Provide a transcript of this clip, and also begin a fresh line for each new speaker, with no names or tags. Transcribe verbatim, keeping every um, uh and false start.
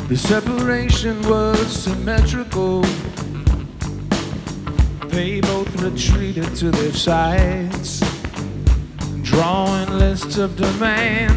The separation was symmetrical. They both retreated to their sides, drawing lists of demands.